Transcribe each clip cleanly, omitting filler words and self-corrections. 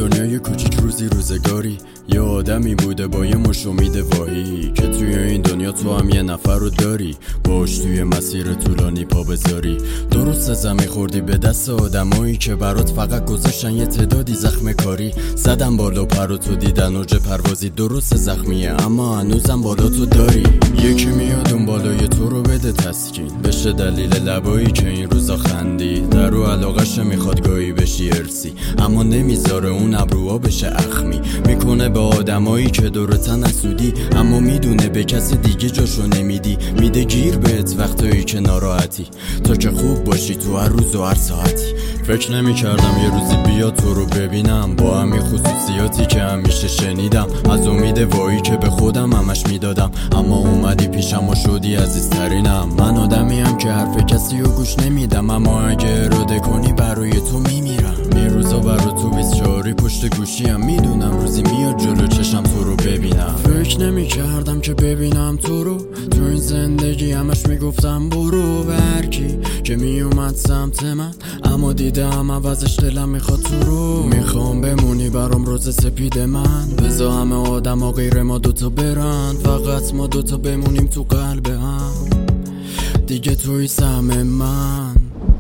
دنیای کوچیک روزی روزگاری یه آدمی بوده با یه مش امید واهی که توی این دنیا تو هم یه نفر رو داری باش توی مسیر طولانی پا بذاری. درست زمین خوردی به دست آدمایی که برات فقط گذاشتن یه تعدادی زخم کاری. زدن بالا پر و تو دیدن اوج پروازی. درست زخمیه اما هنوزم بالا تو داری. یکی میاد اون بالای تو رو بده تسکین بشه دلیل لبایی که این روزا خندی. در رو علاقش میخواد گاهی بشی ارسی اما نمیذاره اون ابروها بشه اخمی. میکنه به آدمایی که دورتن اسودی اما میدونه به کسی دیگه جاشو نمیدی. میده گیر بهت وقتایی که ناراحتی تا که خوب باشی تو هر روز و هر ساعتی. فکر نمیکردم یه روزی بیاد تو رو ببینم با همین خصوصیاتی که همیشه شنیدم. از امید وایی که به خودم همش میدادم اما اومدی پیشم و شدی عزیزترینم. من آدمیم که حرف کسی رو گوش نمیدم اما اگه اراده کنی برای تو میمیرم. این روزا برای تو 24 پشت گوشیم. میدونم روزی میاد جلو چشم تو رو ببینم. فکر نمیکردم که ببینم تو رو تو این زندگی. همش میگفتم برو برکی که میومد سمت من اما دیدم عوضش دلم میخواد تو رو. میخوام بمونی برام روز سپید من. بذار همه آدم ها غیر ما دوتا برن فقط ما دوتا بمونیم تو قلب هم. دیگه توی سهم من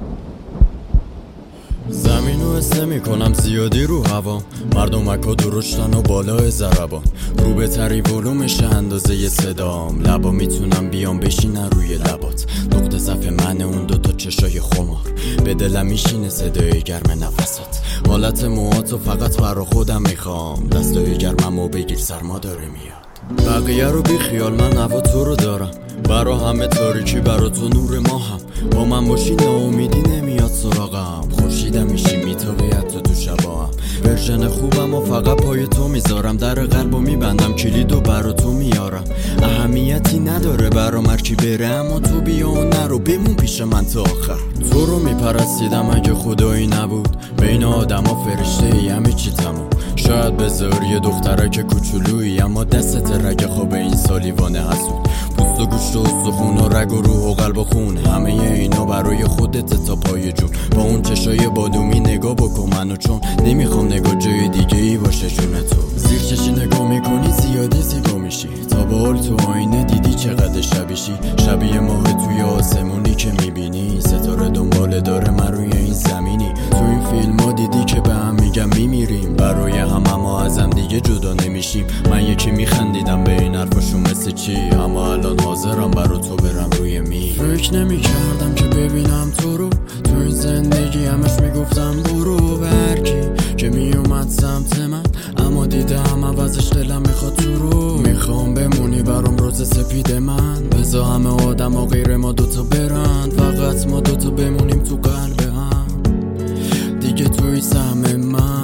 زمینو حس نمی‌کنم زیادی رو هوا. مردمکا درشتن و بالا ضربان رو به تری ولومش اندازه ی صدام. لبا میتونم بیام بشینن روی لبات. نقطه ضعف من اون دوتا چشای خمار. به دلم میشینه صدای گرم نفسات. حالت موهاتو فقط برا خودم میخوام. دستای گرممو بگیر سرما داره میاد. بقیه رو بی خیال من هوا تو رو دارم. برا همه تاریکی برا تو نور ماهم. با من باشی ناامیدی نمیاد سراغم. خورشیدم میشی میتابی حتی تو شباهم. ورژن خوبم و فقط پای تو میذارم. در قلبو میبندم کلیدو برا تو میارم. اهمیتی نداره برام هرکی بره اما تو بیا و نرو بمون پیش من تا آخر. تو رو میپرستیدم اگه خدایی نبود. بین آدما فرشته ای همه چی تموم. شاید بذار یه دخترک کوچولویی اما دستت رگ خواب این سالیوانه حسود. پوست و گوشت و استخون و رگ و روح و قلب و خون همه اینا برای خودت تا پای جون. با اون چشای بادومی نگاه بکن منو چون نمیخوام نگاه جای دیگه ای باشه جون تو. زیر چشی نگاه میکنی زیادی زیبا میشی. تا به حال تو آینه دیدی چقدر شبیشی. شبیه ماه توی آسمونی که میبینی. ستاره دنباله داره من روی این زمینی. تو این فیلم ها دیدی که به هم میگم میمیریم. برای هم اما ازم دیگه جدا نمیشیم. من یکی میخندیدم به این حرفاشون مثل چی اما الان حاضرم برا تو برم روی می. فکر نمیکردم که ببینم تو رو تو این زندگی. همش میگفتم برو برکی که میومد سمت من اما دیدم عوضش دلم میخواد تو رو. میخوام بمونی برام روز سپید من. بذار همه آدم ها غیر ما دوتا برن فقط ما دوتا بمونیم تو قلب هم. دیگه توی سهم من.